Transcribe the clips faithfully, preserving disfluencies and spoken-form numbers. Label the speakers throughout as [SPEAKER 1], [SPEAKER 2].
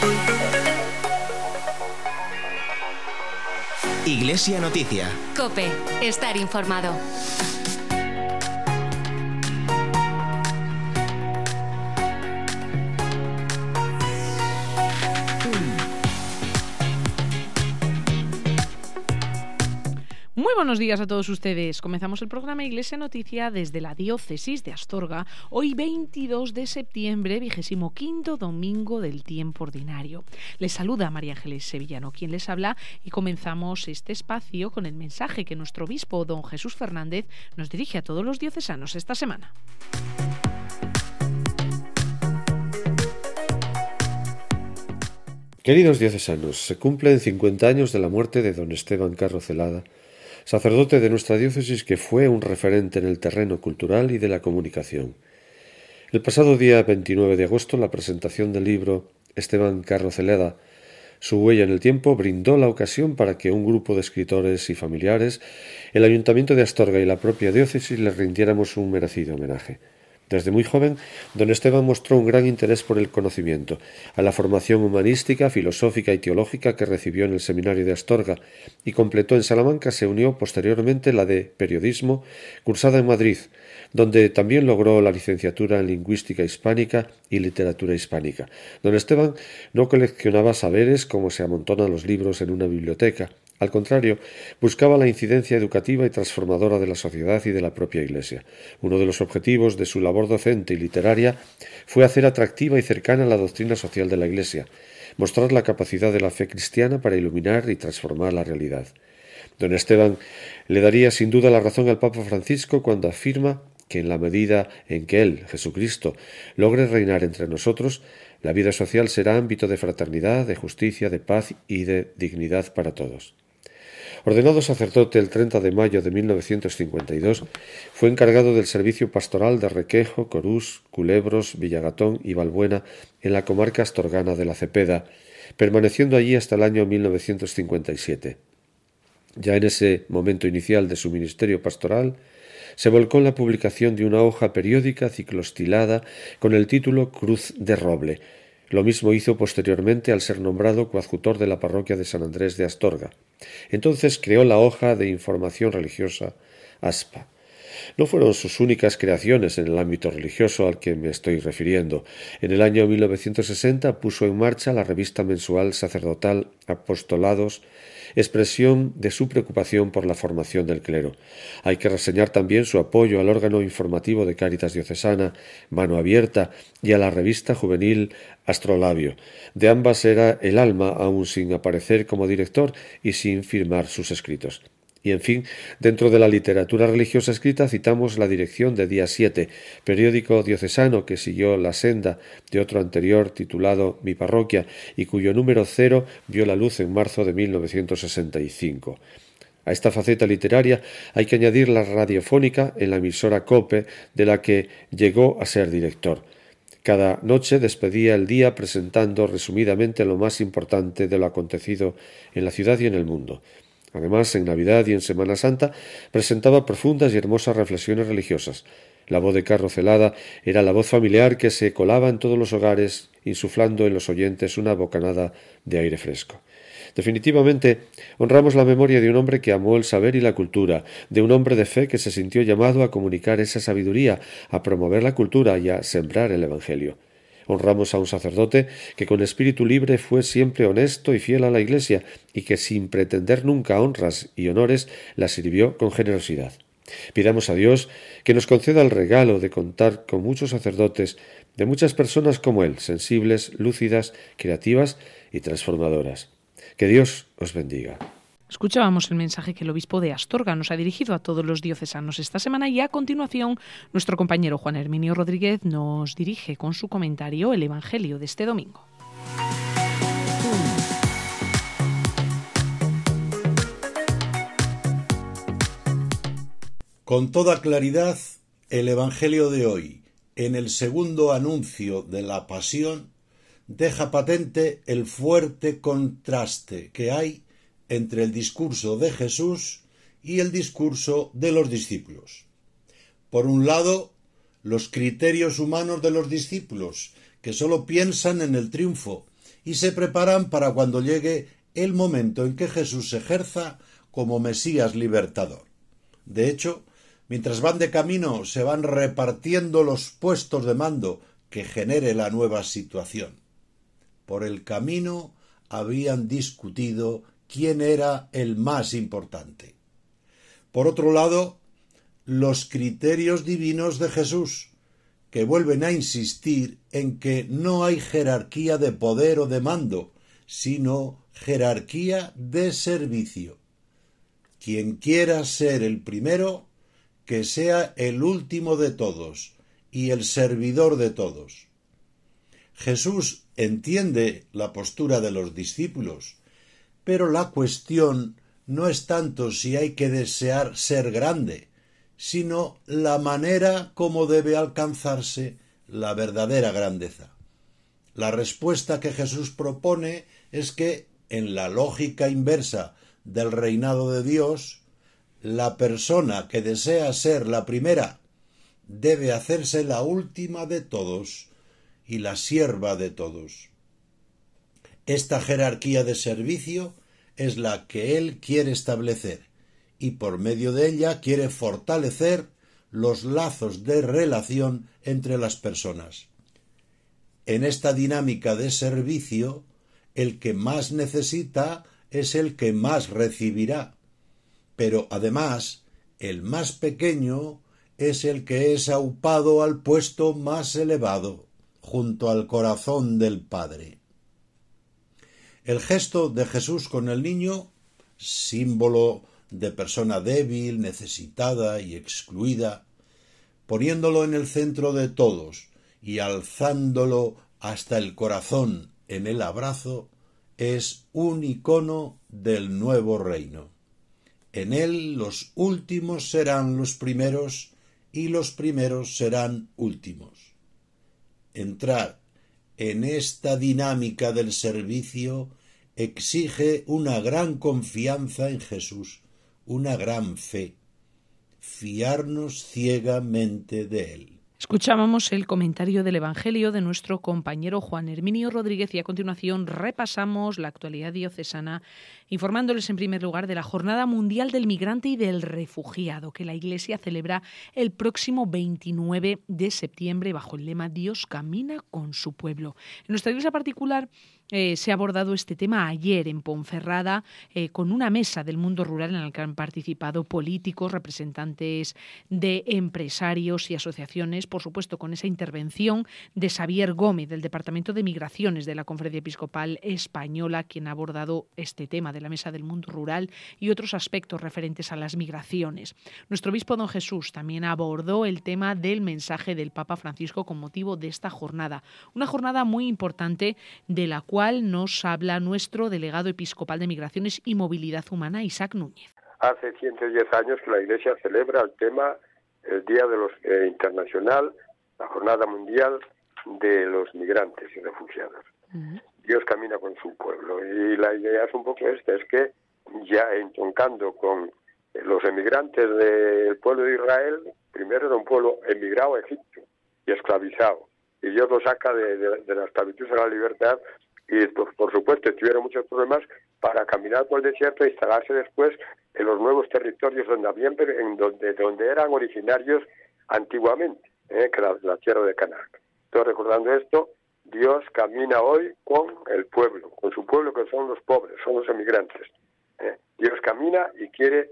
[SPEAKER 1] Iglesia Noticia.
[SPEAKER 2] COPE. Estar informado.
[SPEAKER 3] Muy buenos días a todos ustedes. Comenzamos el programa Iglesia Noticia desde la diócesis de Astorga, hoy veintidós de septiembre, vigésimo quinto domingo del tiempo ordinario. Les saluda María Ángeles Sevillano, quien les habla, y comenzamos este espacio con el mensaje que nuestro obispo, don Jesús Fernández, nos dirige a todos los diocesanos esta semana.
[SPEAKER 4] Queridos diocesanos, se cumplen cincuenta años de la muerte de don Esteban Carro Celada, sacerdote de nuestra diócesis que fue un referente en el terreno cultural y de la comunicación. El pasado día veintinueve de agosto, la presentación del libro Esteban Carro Celada, su huella en el tiempo, brindó la ocasión para que un grupo de escritores y familiares, el Ayuntamiento de Astorga y la propia diócesis le rindiéramos un merecido homenaje. Desde muy joven, don Esteban mostró un gran interés por el conocimiento, a la formación humanística, filosófica y teológica que recibió en el seminario de Astorga y completó en Salamanca. Se unió posteriormente la de periodismo, cursada en Madrid, donde también logró la licenciatura en lingüística hispánica y literatura hispánica. Don Esteban no coleccionaba saberes como se amontonan los libros en una biblioteca. Al contrario, buscaba la incidencia educativa y transformadora de la sociedad y de la propia Iglesia. Uno de los objetivos de su labor docente y literaria fue hacer atractiva y cercana la doctrina social de la Iglesia, mostrar la capacidad de la fe cristiana para iluminar y transformar la realidad. Don Esteban le daría sin duda la razón al Papa Francisco cuando afirma que en la medida en que Él, Jesucristo, logre reinar entre nosotros, la vida social será ámbito de fraternidad, de justicia, de paz y de dignidad para todos. Ordenado sacerdote el treinta de mayo de mil novecientos cincuenta y dos, fue encargado del servicio pastoral de Requejo, Corús, Culebros, Villagatón y Valbuena en la comarca astorgana de la Cepeda, permaneciendo allí hasta el año mil novecientos cincuenta y siete. Ya en ese momento inicial de su ministerio pastoral, se volcó en la publicación de una hoja periódica ciclostilada con el título Cruz de Roble. Lo mismo hizo posteriormente al ser nombrado coadjutor de la parroquia de San Andrés de Astorga. Entonces creó la hoja de información religiosa ASPA. No fueron sus únicas creaciones en el ámbito religioso al que me estoy refiriendo. En el año mil novecientos sesenta puso en marcha la revista mensual sacerdotal Apostolados, expresión de su preocupación por la formación del clero. Hay que reseñar también su apoyo al órgano informativo de Cáritas Diocesana, Mano Abierta, y a la revista juvenil Astrolabio. De ambas era el alma, aún sin aparecer como director y sin firmar sus escritos. Y, en fin, dentro de la literatura religiosa escrita citamos la dirección de Día siete, periódico diocesano que siguió la senda de otro anterior titulado Mi Parroquia y cuyo número cero vio la luz en marzo de mil novecientos sesenta y cinco. A esta faceta literaria hay que añadir la radiofónica en la emisora COPE, de la que llegó a ser director. Cada noche despedía el día presentando resumidamente lo más importante de lo acontecido en la ciudad y en el mundo. Además, en Navidad y en Semana Santa presentaba profundas y hermosas reflexiones religiosas. La voz de Carro Celada era la voz familiar que se colaba en todos los hogares, insuflando en los oyentes una bocanada de aire fresco. Definitivamente, honramos la memoria de un hombre que amó el saber y la cultura, de un hombre de fe que se sintió llamado a comunicar esa sabiduría, a promover la cultura y a sembrar el Evangelio. Honramos a un sacerdote que con espíritu libre fue siempre honesto y fiel a la Iglesia y que sin pretender nunca honras y honores la sirvió con generosidad. Pidamos a Dios que nos conceda el regalo de contar con muchos sacerdotes, de muchas personas como él, sensibles, lúcidas, creativas y transformadoras. Que Dios os bendiga.
[SPEAKER 3] Escuchábamos el mensaje que el obispo de Astorga nos ha dirigido a todos los diocesanos esta semana y a continuación nuestro compañero Juan Herminio Rodríguez nos dirige con su comentario el Evangelio de este domingo.
[SPEAKER 5] Con toda claridad, el Evangelio de hoy, en el segundo anuncio de la Pasión, deja patente el fuerte contraste que hay entre el discurso de Jesús y el discurso de los discípulos. Por un lado, los criterios humanos de los discípulos, que sólo piensan en el triunfo y se preparan para cuando llegue el momento en que Jesús se ejerza como Mesías libertador. De hecho, mientras van de camino se van repartiendo los puestos de mando que genere la nueva situación. Por el camino habían discutido quién era el más importante. Por otro lado, los criterios divinos de Jesús, que vuelven a insistir en que no hay jerarquía de poder o de mando, sino jerarquía de servicio. Quien quiera ser el primero, que sea el último de todos y el servidor de todos. Jesús entiende la postura de los discípulos, pero la cuestión no es tanto si hay que desear ser grande, sino la manera como debe alcanzarse la verdadera grandeza. La respuesta que Jesús propone es que, en la lógica inversa del reinado de Dios, la persona que desea ser la primera debe hacerse la última de todos y la sierva de todos. Esta jerarquía de servicio es la que él quiere establecer y por medio de ella quiere fortalecer los lazos de relación entre las personas. En esta dinámica de servicio, el que más necesita es el que más recibirá, pero además el más pequeño es el que es aupado al puesto más elevado, junto al corazón del Padre. El gesto de Jesús con el niño, símbolo de persona débil, necesitada y excluida, poniéndolo en el centro de todos y alzándolo hasta el corazón en el abrazo, es un icono del nuevo reino. En él los últimos serán los primeros y los primeros serán últimos. Entrar en esta dinámica del servicio exige una gran confianza en Jesús, una gran fe, fiarnos ciegamente de él.
[SPEAKER 3] Escuchábamos el comentario del Evangelio de nuestro compañero Juan Herminio Rodríguez y a continuación repasamos la actualidad diocesana, informándoles en primer lugar de la Jornada Mundial del Migrante y del Refugiado, que la Iglesia celebra el próximo veintinueve de septiembre bajo el lema Dios camina con su pueblo. En nuestra iglesia particular Eh, se ha abordado este tema ayer en Ponferrada eh, con una mesa del mundo rural en la que han participado políticos, representantes de empresarios y asociaciones, por supuesto con esa intervención de Xavier Gómez del Departamento de Migraciones de la Conferencia Episcopal Española, quien ha abordado este tema de la mesa del mundo rural y otros aspectos referentes a las migraciones. Nuestro obispo don Jesús también abordó el tema del mensaje del Papa Francisco con motivo de esta jornada, una jornada muy importante de la cual cual nos habla nuestro delegado episcopal de Migraciones y Movilidad Humana, Isaac Núñez.
[SPEAKER 6] Hace ciento diez años que la Iglesia celebra el tema, el Día de los eh, Internacional, la Jornada Mundial de los Migrantes y Refugiados. Uh-huh. Dios camina con su pueblo y la idea es un poco esta, es que ya entroncando con los emigrantes del pueblo de Israel, primero era un pueblo emigrado a Egipto y esclavizado, y Dios lo saca de, de, de la esclavitud a la libertad. Y por, por supuesto tuvieron muchos problemas para caminar por el desierto e instalarse después en los nuevos territorios donde habían, en donde, donde eran originarios antiguamente, ¿eh? que la, la tierra de Canaán. Entonces, recordando esto, Dios camina hoy con el pueblo, con su pueblo que son los pobres, son los emigrantes. ¿eh? Dios camina y quiere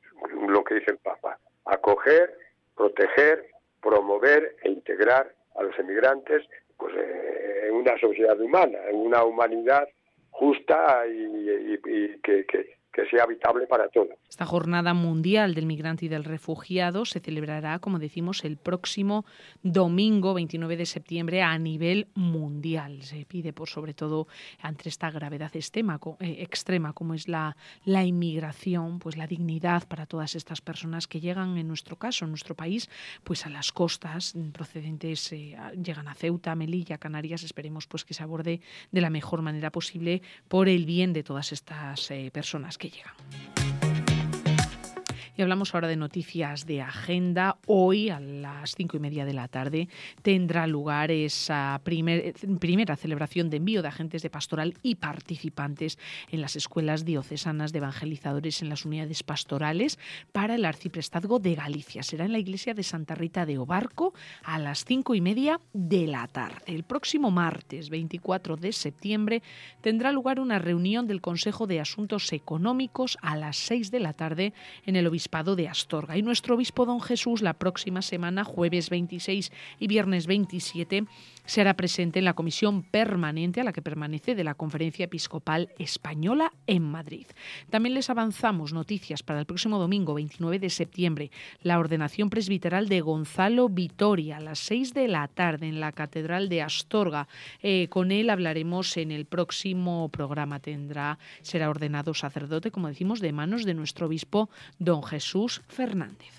[SPEAKER 6] lo que dice el Papa, acoger, proteger, promover e integrar a los emigrantes pues eh, en una sociedad humana, en una humanidad justa y, y, y que, que, que sea habitable para todos.
[SPEAKER 3] Esta Jornada Mundial del Migrante y del Refugiado se celebrará, como decimos, el próximo domingo veintinueve de septiembre a nivel mundial. Se pide, por sobre todo, ante esta gravedad extrema, eh, extrema como es la, la inmigración, pues la dignidad para todas estas personas que llegan, en nuestro caso, en nuestro país, pues a las costas procedentes, eh, llegan a Ceuta, Melilla, Canarias. Esperemos pues que se aborde de la mejor manera posible por el bien de todas estas eh, personas que llegan. Y hablamos ahora de noticias de agenda. Hoy a las cinco y media de la tarde tendrá lugar esa primer, primera celebración de envío de agentes de pastoral y participantes en las escuelas diocesanas de evangelizadores en las unidades pastorales para el arciprestazgo de Galicia. Será en la iglesia de Santa Rita de Obarco a las cinco y media de la tarde. El próximo martes veinticuatro de septiembre tendrá lugar una reunión del Consejo de Asuntos Económicos a las seis de la tarde en el Obispado de Astorga. Y nuestro obispo don Jesús la próxima semana, jueves veintiséis y viernes veintisiete, se hará presente en la comisión permanente a la que permanece de la Conferencia Episcopal Española en Madrid. También les avanzamos noticias para el próximo domingo veintinueve de septiembre, la ordenación presbiteral de Gonzalo Vitoria a las seis de la tarde en la Catedral de Astorga. Eh, con él hablaremos en el próximo programa. Tendrá, será ordenado sacerdote, como decimos, de manos de nuestro obispo don Jesús Fernández.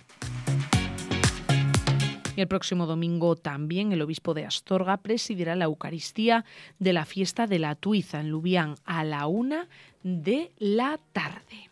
[SPEAKER 3] Y el próximo domingo también el obispo de Astorga presidirá la Eucaristía de la fiesta de la Tuiza en Lubián a la una de la tarde.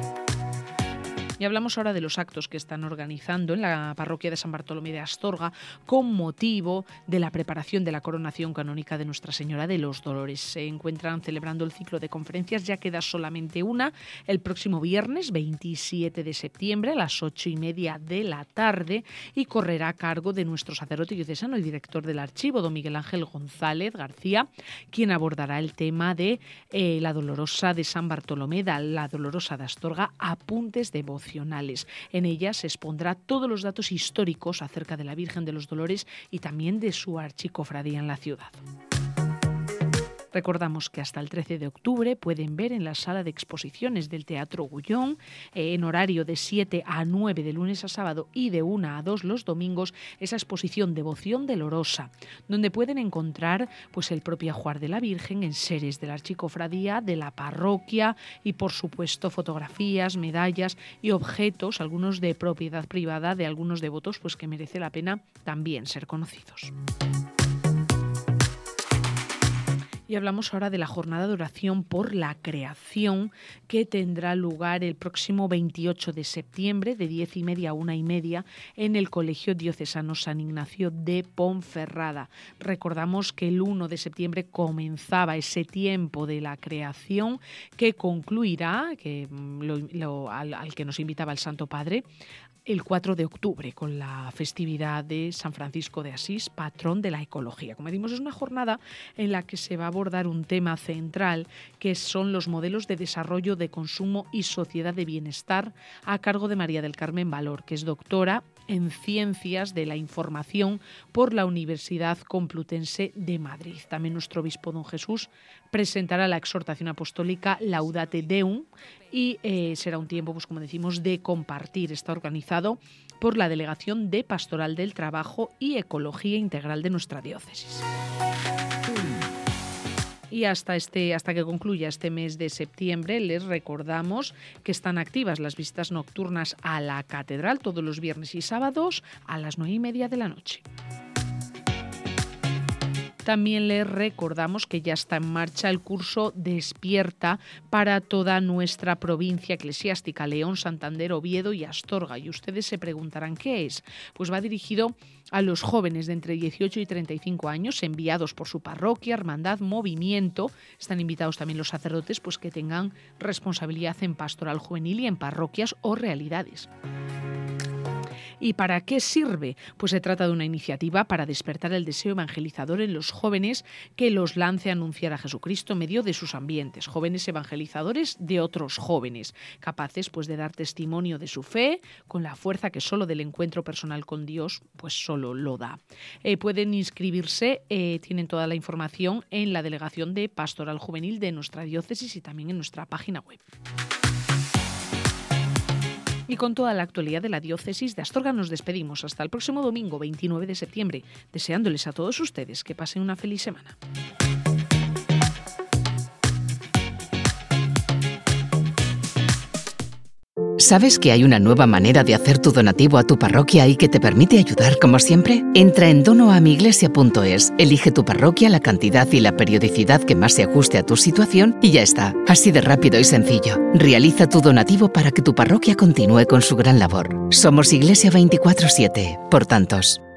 [SPEAKER 3] Y hablamos ahora de los actos que están organizando en la parroquia de San Bartolomé de Astorga con motivo de la preparación de la coronación canónica de Nuestra Señora de los Dolores. Se encuentran celebrando el ciclo de conferencias, ya queda solamente una, el próximo viernes veintisiete de septiembre a las ocho y media de la tarde, y correrá a cargo de nuestro sacerdote diocesano y director del archivo, don Miguel Ángel González García, quien abordará el tema de eh, la Dolorosa de San Bartolomé, la Dolorosa de Astorga, apuntes de voz. En ella se expondrá todos los datos históricos acerca de la Virgen de los Dolores y también de su archicofradía en la ciudad. Recordamos que hasta el trece de octubre pueden ver en la sala de exposiciones del Teatro Gullón, eh, en horario de siete a nueve de lunes a sábado y de una a dos los domingos, esa exposición Devoción Dolorosa, donde pueden encontrar pues el propio ajuar de la Virgen, enseres de la archicofradía, de la parroquia y por supuesto fotografías, medallas y objetos, algunos de propiedad privada de algunos devotos, pues que merece la pena también ser conocidos. Y hablamos ahora de la jornada de oración por la creación que tendrá lugar el próximo veintiocho de septiembre de diez y media a una y media en el Colegio Diocesano San Ignacio de Ponferrada. Recordamos que el uno de septiembre comenzaba ese tiempo de la creación que concluirá, que lo, lo, al, al que nos invitaba el Santo Padre, el cuatro de octubre, con la festividad de San Francisco de Asís, patrón de la ecología. Como decimos, es una jornada en la que se va a abordar un tema central, que son los modelos de desarrollo, de consumo y sociedad de bienestar, a cargo de María del Carmen Valor, que es doctora en Ciencias de la Información por la Universidad Complutense de Madrid. También nuestro obispo don Jesús presentará la exhortación apostólica Laudate Deum y eh, será un tiempo, pues como decimos, de compartir. Está organizado por la Delegación de Pastoral del Trabajo y Ecología Integral de nuestra diócesis. Y hasta, este, hasta que concluya este mes de septiembre, les recordamos que están activas las visitas nocturnas a la catedral todos los viernes y sábados a las nueve y media de la noche. También les recordamos que ya está en marcha el curso Despierta para toda nuestra provincia eclesiástica, León, Santander, Oviedo y Astorga. Y ustedes se preguntarán, ¿qué es? Pues va dirigido a los jóvenes de entre dieciocho y treinta y cinco años, enviados por su parroquia, hermandad, movimiento. Están invitados también los sacerdotes, pues que tengan responsabilidad en pastoral juvenil y en parroquias o realidades. ¿Y para qué sirve? Pues se trata de una iniciativa para despertar el deseo evangelizador en los jóvenes que los lance a anunciar a Jesucristo en medio de sus ambientes. Jóvenes evangelizadores de otros jóvenes, capaces pues de dar testimonio de su fe con la fuerza que solo del encuentro personal con Dios pues solo lo da. Eh, pueden inscribirse, eh, tienen toda la información en la Delegación de Pastoral Juvenil de nuestra diócesis y también en nuestra página web. Y con toda la actualidad de la diócesis de Astorga nos despedimos hasta el próximo domingo veintinueve de septiembre, deseándoles a todos ustedes que pasen una feliz semana.
[SPEAKER 7] ¿Sabes que hay una nueva manera de hacer tu donativo a tu parroquia y que te permite ayudar como siempre? Entra en donoamiglesia punto es, elige tu parroquia, la cantidad y la periodicidad que más se ajuste a tu situación y ya está. Así de rápido y sencillo. Realiza tu donativo para que tu parroquia continúe con su gran labor. Somos Iglesia veinticuatro siete, por tantos.